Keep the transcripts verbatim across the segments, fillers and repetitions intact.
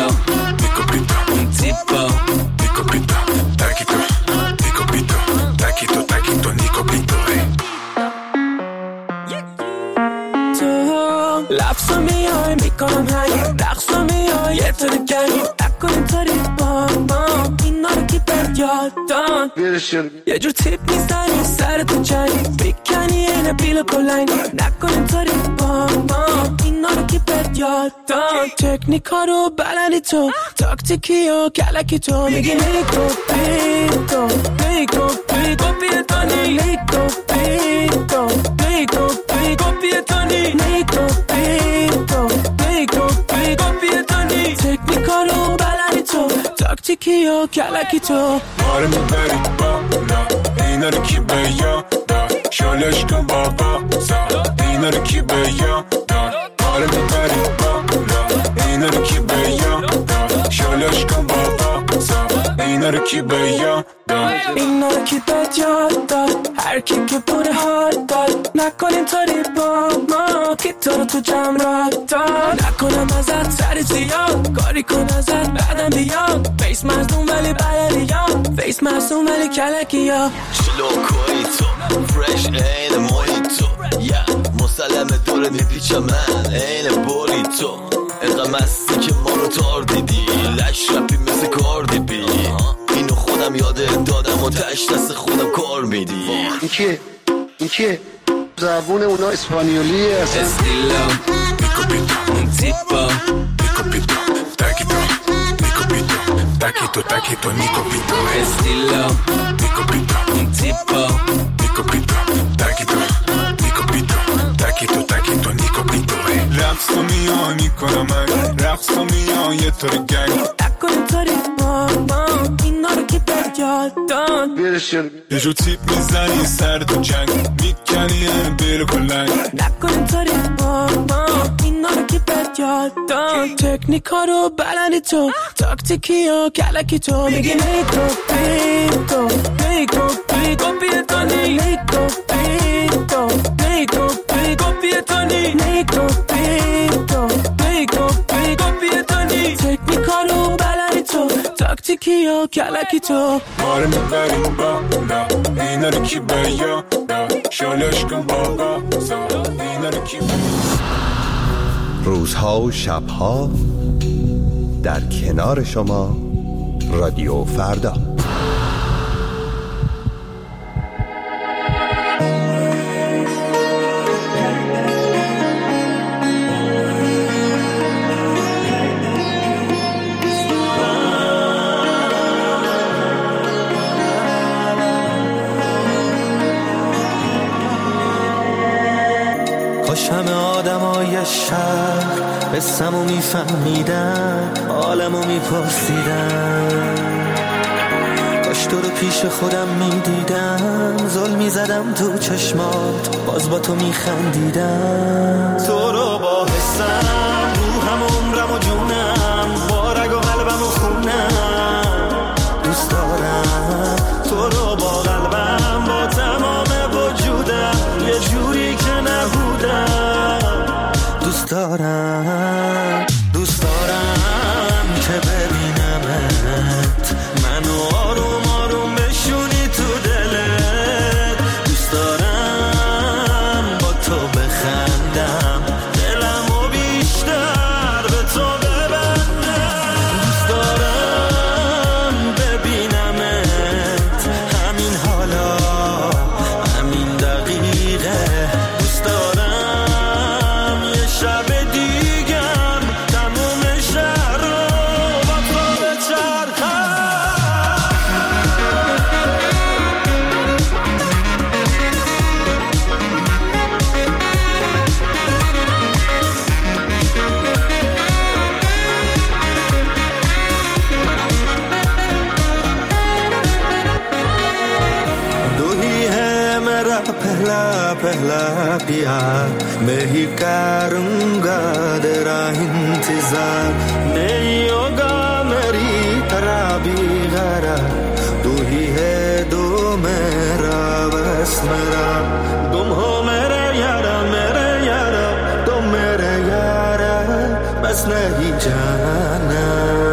mi copito, un tipo, mi copito, taquito, mi copito, taquito, taquito, mi copito, hey. لفظا میای میکنم هنگ رقصا میای یه تو دکنی نکن اینطوری با ما اینا رو کی بد یاد دان یه جور تیپ میزنی سر تو جنگی بیکنی اینه بیل بلنگی نکن اینطوری با ما اینا رو کی بد یاد دان تکنیکا رو بلندی تو تاکتیکی و کلکی تو میگی نیکو بیتو نیکو بیتو بیتانی نیکو بیتو نیکو بیتو بیتانی نیکو بیتو نیکو بیتو بیتانی تکنیکا رو بلندی تو تاکتیکی و کلکی تو ماره میبری بالا اینا رو کی به یادا شالش کن بابا زا اینا رو کی به یادا ماره میبری بالا اینا رو کی به یادا شالش کن بابا زا اینا رو کی به یادا اینا رو کی به یادا هر کی که بوده حال داد نکن اینطوری با ما کی تو رو تو جمع را داد نکنم ازت سر زیاد کاری کن ازت بعدم بیاد فیس مزدون ولی بلدی یا فیس مزدون ولی کلکی یا شلوکوی تو فرش این محیط تو یا مسلم دور میپیچم من این بولی تو اینقدر مستی که ما رو تار دیدی لش رپی مثل کاردی بی اینو خودم یاده دادم و تش دست خودم کار میدی این کیه؟ این کیه؟ زبون اونا اسپانیولیه اصلا استیلو می کپیتو un tipo mi copito taquito mi copito taquito taquito mi copito estilo mi copito un tipo mi copito taquito mi copito taquito taquito mi copito رقص و میان میکنم من رقص و میان یه طور گنگ نکن اینطوری با ما اینا رو کی بد یاد داد یه جو تیپ میزنی سر تو جنگ میکنی بیل کلنگ نکن اینطوری با ما اینا رو کی بد یاد داد تکنیکا رو بلندی تو تاکتیکی و کلکی تو میگی نیکو بیتو نیکو بیتو بیتانی نیکو بیتو نیکو بیتو بیتانی نیکو بیتو نیکو بیتو بیتانی تکنیکا رو بلندی تو تاکتیکی و کلکی تو ماره میبریم بالا اینا رو کی به یادا شالش کن بابا زا اینا رو کی روزها و شبها در کنار شما رادیو فردا. کاش همه آدمای شهر قصه‌مو میفهمیدن حالمو میپرسیدن کاش تو رو پیش خودم میدیدم ظلم میزدم تو چشمات باز با تو میخندیدم تو رو با حسم روحم عمرم و جونم با رگ و قلبم و خونم دوست دارم تو رو با قلبم با تمام وجودم یه جوری که نبودم دوست دارم دوست دارم که ببینمت منو آروم آروم بشونی تو دلت دوست دارم با تو بخندم دلمو بیشتر به تو ببندم دوست دارم ببینمت همین حالا همین دقیقه دوست دارم یه شب دیگم تموم شهر رو با تو بچرخم दो ही है मेरा पहला पहला प्यार मैं ही करूँगा तेरा इंतजार नहीं होगा मेरी तरह भी गरा तू ही है दो मेरा बस मेरा तुम हो मेरे यारा मेरे यारा तुम मेरे यारा बस नहीं जाना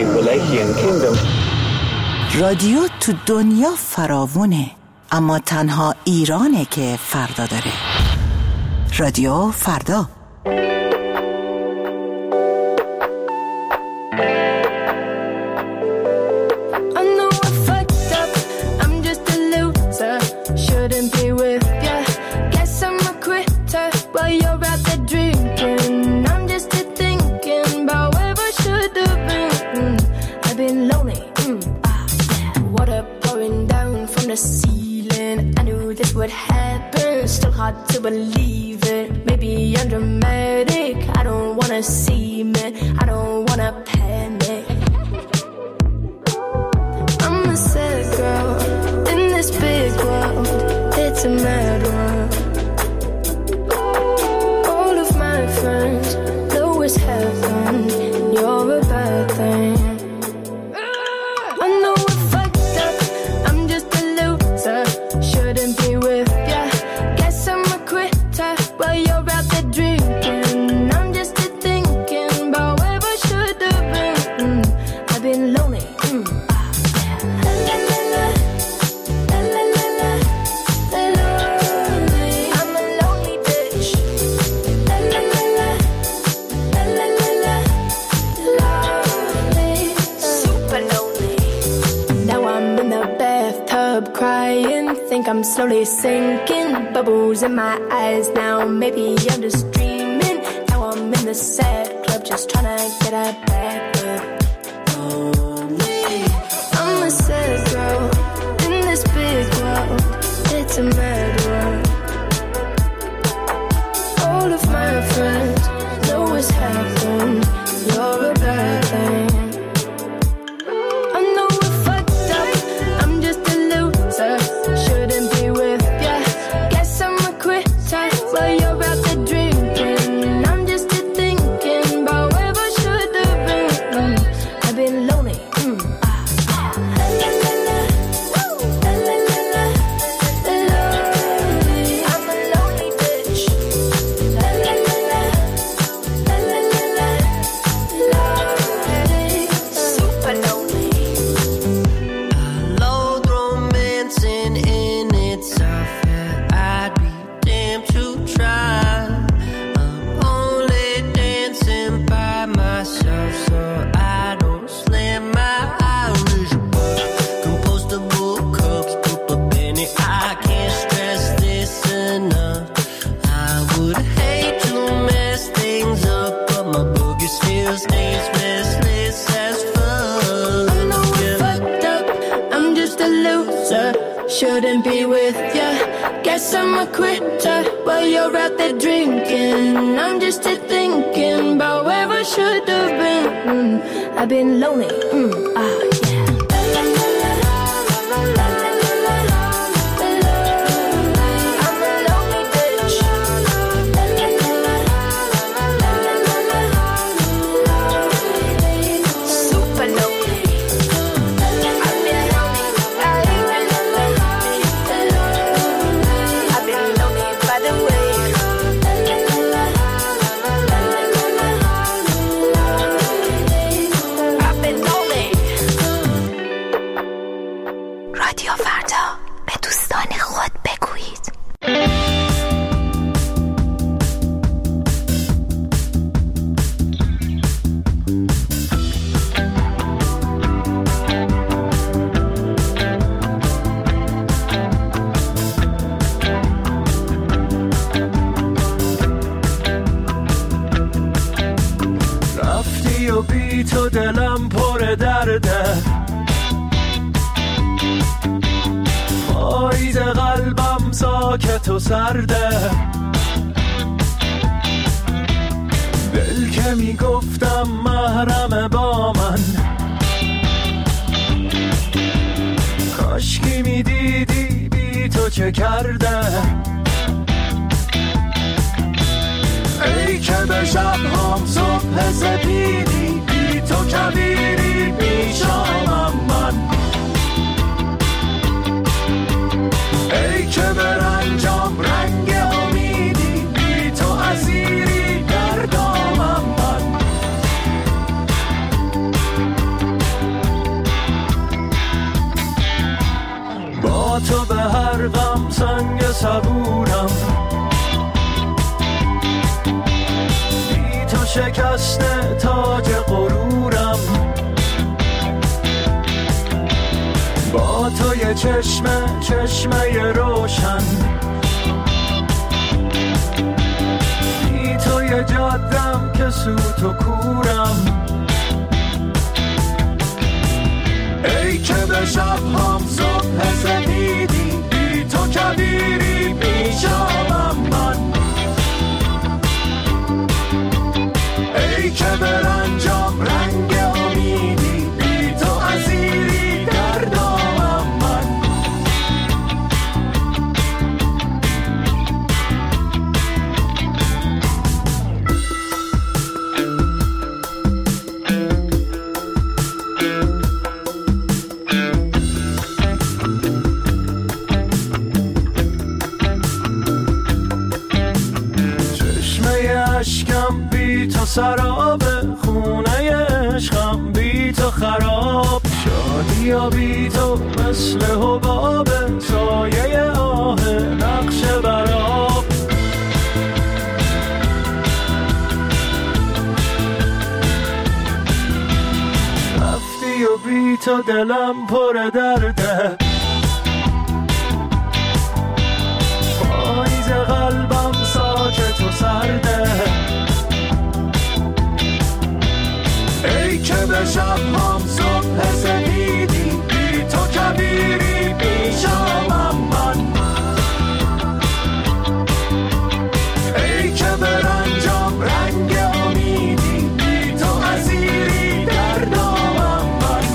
Wallachian Kingdom. رادیو تو دنیا فراوونه، اما تنها ایرانه که فردا داره. رادیو فردا. To believe it, maybe I'm dramatic. I don't wanna see me, I don't wanna panic. I'm a sad girl in this big world. It's a mad world. All of my friends know it's heaven. You're a bad thing. I know I fucked up. I'm just a loser. Shouldn't be with ya. While you're out there drinking, I'm just thinking about where I should have been. Mm, I've been lonely. Mm, ah, yeah. La, la, la, la, la, la, la, la, lonely. I'm a lonely bitch. La, la, la, la, la, la, la, la, lonely. Super lonely. Now I'm in the bathtub crying. Think I'm slowly sinking. Bubbles in my eyes now. Maybe I'm just dreaming. Now I'm in the sad club, just trying to get a back up. Lonely. I'm a sad girl in this big world. It's a mad world. All of my friends know it's happened. You're a bad thing. I know I fucked up. I'm just a loser. Shouldn't be with ya. Guess I'm a quitter. While you're out there drinking, I'm just thinking about where I should have been. Mm, I've been lonely. Mm, ah, la, la, la, la, la, la, la, la, lonely. I'm a lonely bitch. La, la, la, la, la, la, la, la, lonely. Super lonely. I loathe romancing in itself. Yeah, I'd be damned to try. I'm only dancing by myself, so I don't slam my Irish bar. Compostable cups, put a penny. I can't stress this enough. I would hate to mess things up, but my boogie still stays restless as fuck. I know I fucked up. I'm just a loser. Shouldn't be with ya. Guess I'm a quitter. While you're out there drinking, I'm just thinking about where I should have been. Mm, I've been lonely. Mm, ah, yeah. La, la, la, la, la, la, la, la, la, lonely. I'm a lonely bitch. La, la, la, la, la, la, la, la, lonely. Super lonely. I've been lonely. I've been lonely. I've been lonely by the way. I've been lonely. رادیو فردا، به دوستان خود بگویید. رفتی و بی تو دلم پر درده، پاییز قلبم ساکت و سرده. دل که میگفتم محرم با من، کاشکی میدیدی بی تو چه کرده. ای که به شبهام صبح سپیدی، بی تو کبیری پیشامم من. ای که به رنجام رنگ امیدی، بی تو اسیری در دامم من. صبورم، بی تو شکسته تاج غرورم، با تو یه چشمه چشمه روشن، بی تو یه جادم که سوت و کورم. ای که به شب هم صبح سپیدی، بی تو کبیری پیشم من، ای که به رنجام رنگ امیدی، بی تو اسیری در دامم من. اشکم بی تو سراب، خونه عشقم بی تو خراب، شادی یا بی تو مثل حباب، سایه آه نقش براب. رفتی و بی تو دلم پر درده، پاییز قلبم ساکت و سرده. ای که به شب هم صبح سپیدی، بی تو کبیری پیشم من، ای که به رنجام رنگ امیدی، بی تو اسیری در دامم من.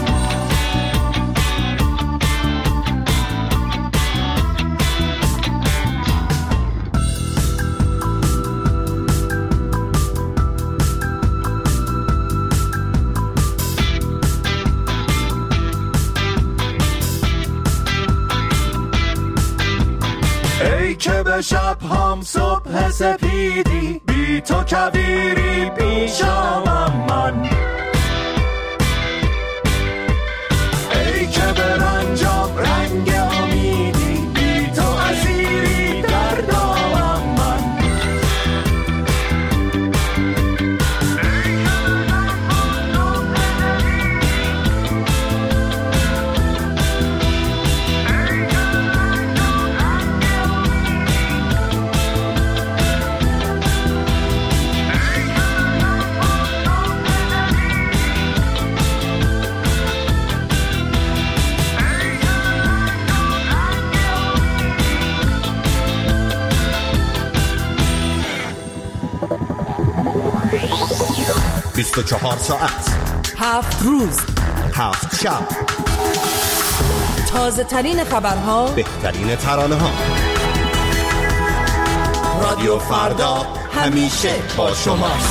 ای که به شب هم صبح سپیدی، بی تو کبیری پیشم من، ای که به رنجام رنگ امیدی، بی تو اسیری در دامم من. بیست و چهار ساعت، هفت روز، هفت شب، تازه ترین خبرها، بهترین ترانه ها. رادیو فردا همیشه با شماست.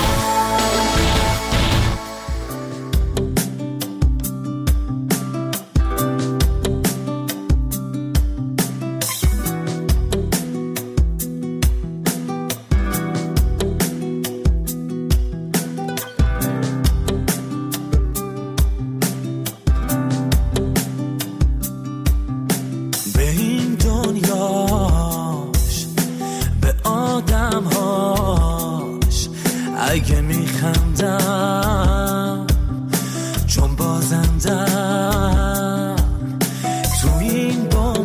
اگه میخندم چون بازندم تو این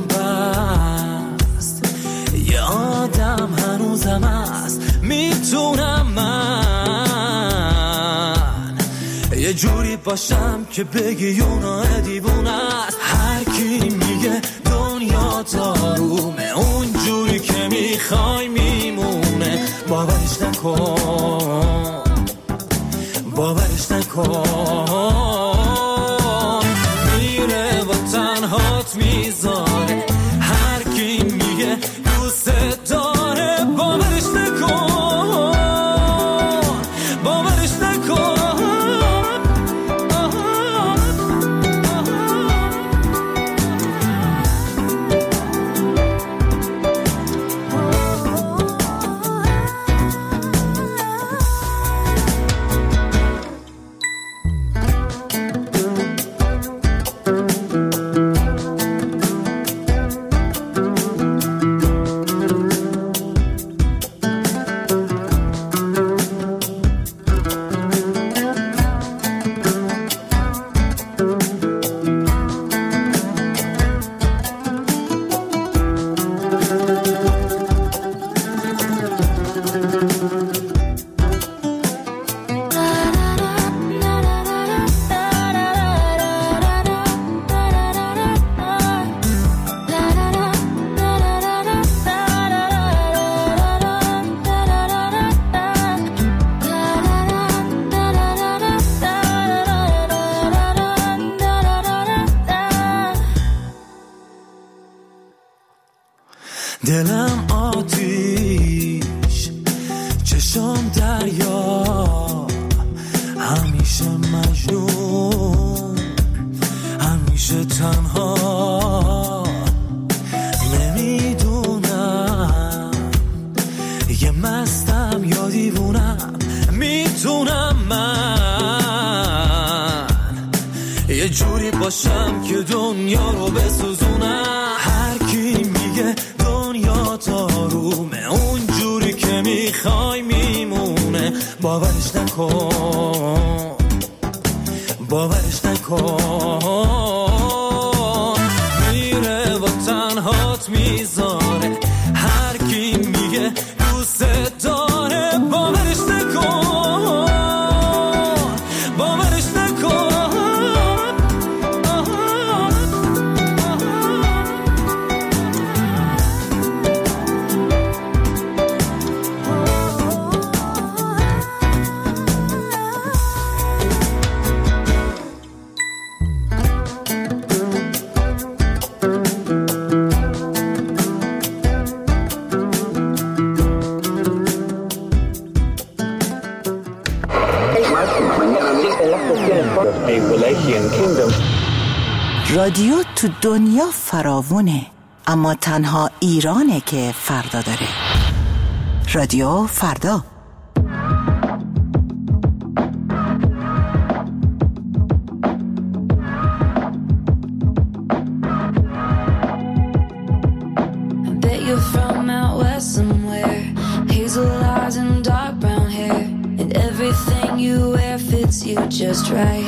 بنبست، یه آدم هنوزم هست میتونم من یه جوری باشم که بگی اونا دیوونه است. هر کی میگه دنیا دارومه، اون جوری که میخوای میمونه. باورش نکن، باورش نکن، میره و تنهات میذاره. هر کی میگه دوست داره، باورش نکن، باورش نکن. دلم آتیش چشم دریا، همیشه مجنون همیشه تنها. نمیدونم یه مستم یا دیوونم، میتونم من یه جوری باشم که دنیا رو بسوزونم. هر کی میگه دنیا تارومه، اون جوری که میخوای میمونه. باورش نکن باورش نکن، میره و تنهات میذاره. هر کی میگه دوست داره، باورش نکن باورش نکن. رادیو تو دنیا فراوونه، اما تنها ایرانه که فردا داره. رادیو فردا. Bet you're from out west somewhere, hazel eyes and dark brown hair, and everything you wear fits you just right.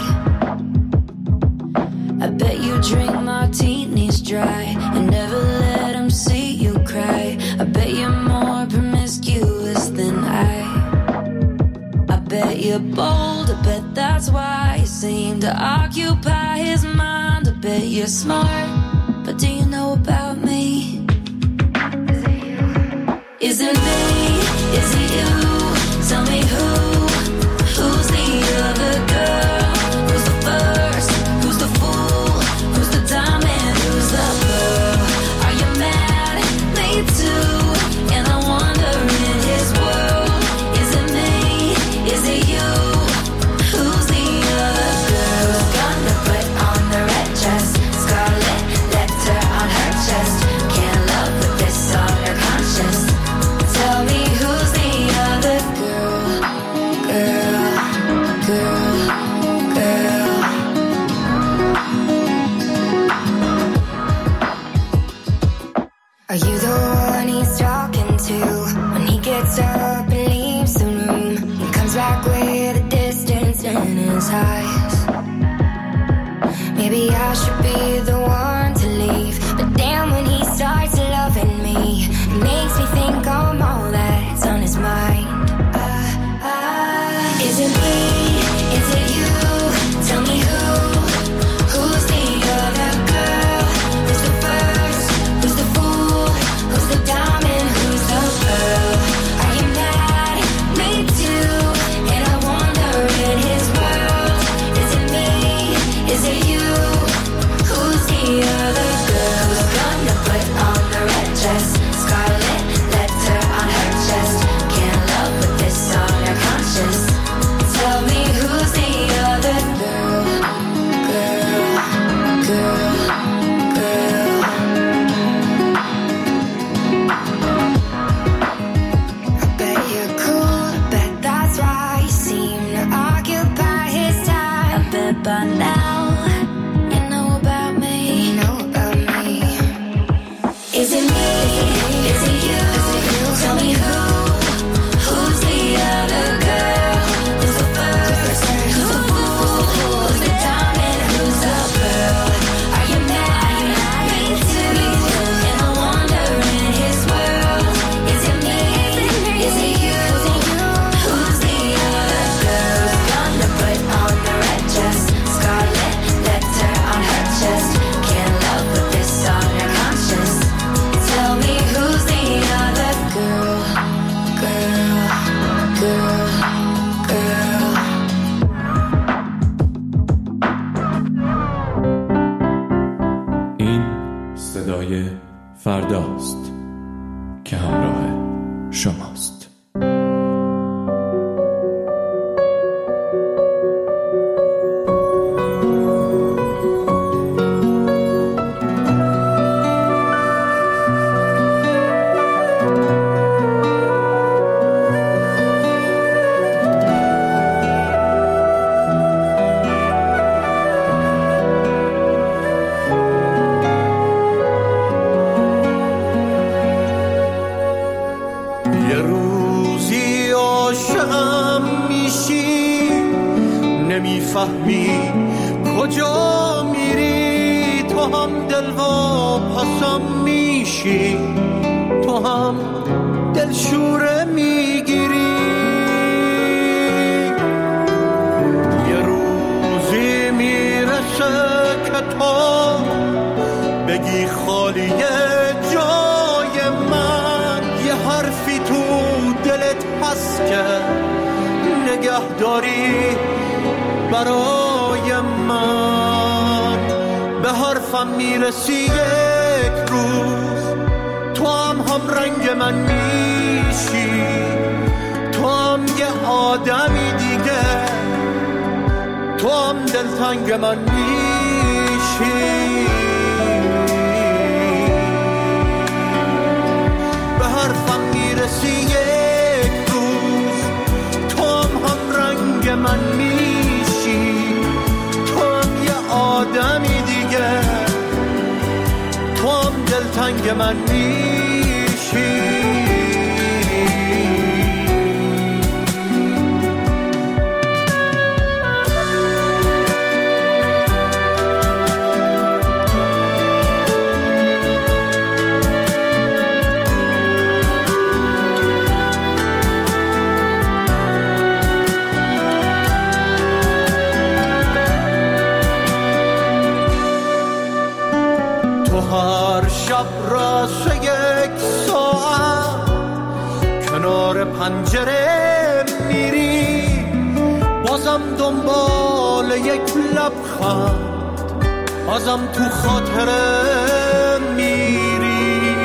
I bet you drink martinis dry and never let them see you cry. I bet you're more promiscuous than I. I bet you're bold, I bet that's why you seem to occupy his mind. I bet you're smart, but do you know about me? Is it me? Is it you? Tell me who, who's the other girl? Who's the first? Who's the fool? Who's the diamond? Who's the pearl? Are you mad? Me too. And I wonder in his world, is it me? Is it you? Who's the other girl? Who's gonna put on the red dress? Scarlet letter on her chest. Can't love with this on her conscience. Tell me who's the other girl? Girl, girl, girl. Are you the one he's talking to when he gets up and leaves the room and comes back with a distance in his eyes? Maybe I should be the one to leave, but damn, when he starts loving me, it makes me think I'm all that's on his mind. Uh, uh, is it me? Is it you? Tell me who, who's the other girl? Who's the first? Who's the fool? Who's the diamond? Who's the pearl? Are you mad? Me too. And I wonder in his world, is it me? Is it you? Who's the other girl? Who's gonna put on the red dress? Scarlet letter on her chest. Can't love with this on her conscience. Tell me who's the other girl? Girl, girl, girl. I bet you're cool, I bet that's why you seem to occupy his time. I bet by now you know about me. You know about me. Is it me? Is it you? Tell me who, who's the other girl? Who's the first? Who's the fool? Who's the diamond? Who's the pearl? Are you mad? Me too. And I wonder in his world, is it me? Is it you? Who's the other girl? Who's gonna put on the red dress? Scarlet letter on her chest. Can't love with this on her conscience. Tell me who's the other girl? Girl, girl, girl. این صدای فرداست. که همراه شماست. نمیفهمی کجا میری، تو هم دل و پسم میشی، تو هم دل شوره میگیری. یه روزی میرسه که تو بگی خالیه جای من، یه حرفی تو دلت هست که نگه داری برای من. به حرفم میرسی یک روز، تو هم هم رنگ من میشی، تو هم یه آدمی دیگه، تو هم دلتنگ من میشی. به حرفم میرسی یک روز، تو هم هم رنگ من میشی، تو هم یه آدمی دیگه، تو هم دلتنگ من میشی. هر شب راست یک ساعت کنار پنجره میری، بازم دنبال یک لبخند، بازم تو خاطره میری.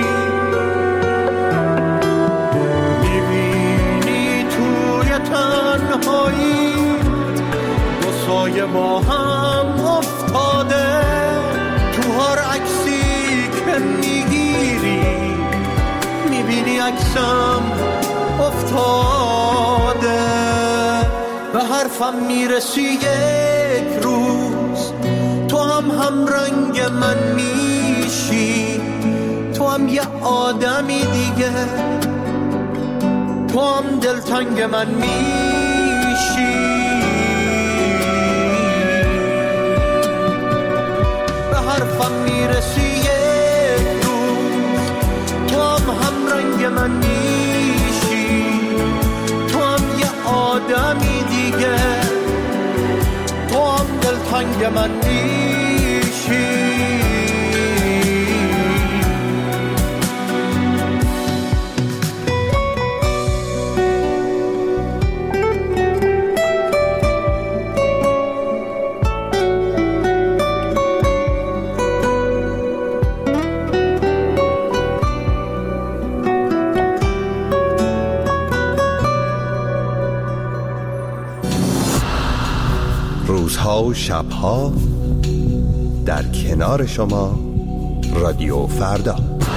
میبینی توی تنهایی دو سایه با هم افتاده، تو هر عکسی که میگیری میبینی عکسم افتاده. به حرفم میرسی یک روز، تو هم هم رنگ من میشی، تو هم یه آدمی دیگه، تو هم دلتنگ من میشی. به حرفم میرسی یک روز، تو هم هم رنگ من میشی، تو هم یه آدمی دیگه، تو هم دلتنگ من میشی. روزها و شبها در کنار شما، رادیو فردا.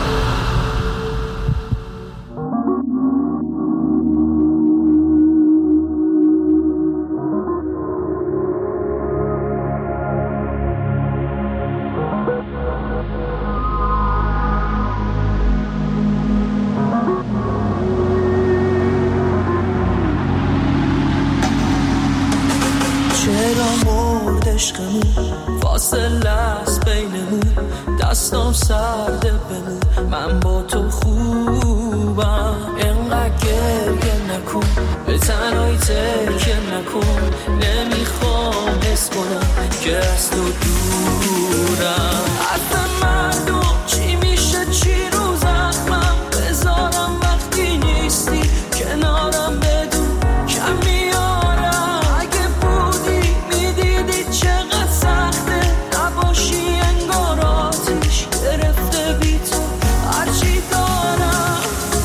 فاصله است بینمون، دستام سرده بمون، من با تو خوبم. اینقدر گریه نکن، به تنهایی تکیه نکن، نمیخوام حس کنم که از تو دورم. حرف مردم چی میشه چی رو زخمم بذارم وقتی نیستی کنارم، بدون کم میارم. اگه بودی میدیدی چقدر سخته نباشی، انگار آتیش گرفته بی تو هرچی دارم.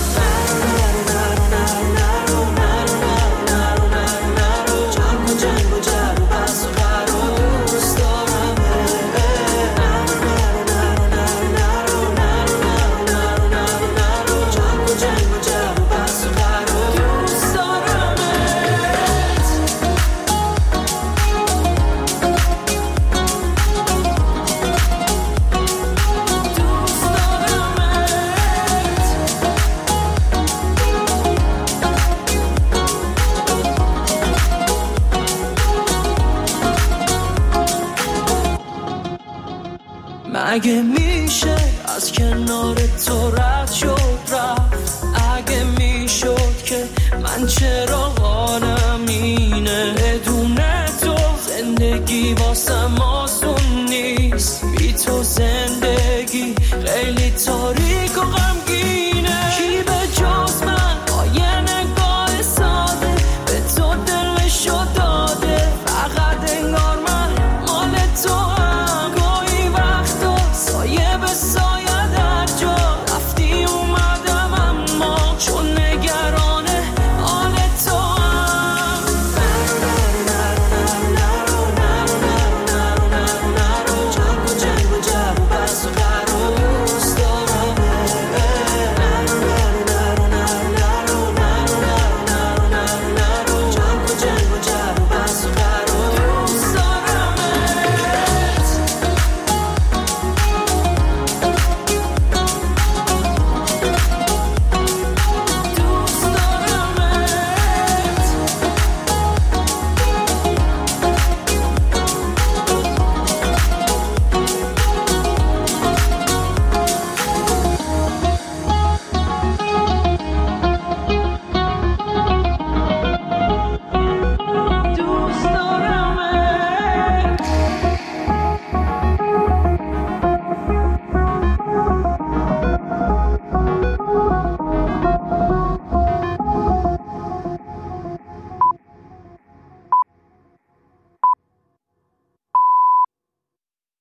مگه میشه از کنار تو رد شد رفت؟ اگه میشد که من چرا حالم اینه بدون تو زندگی واسم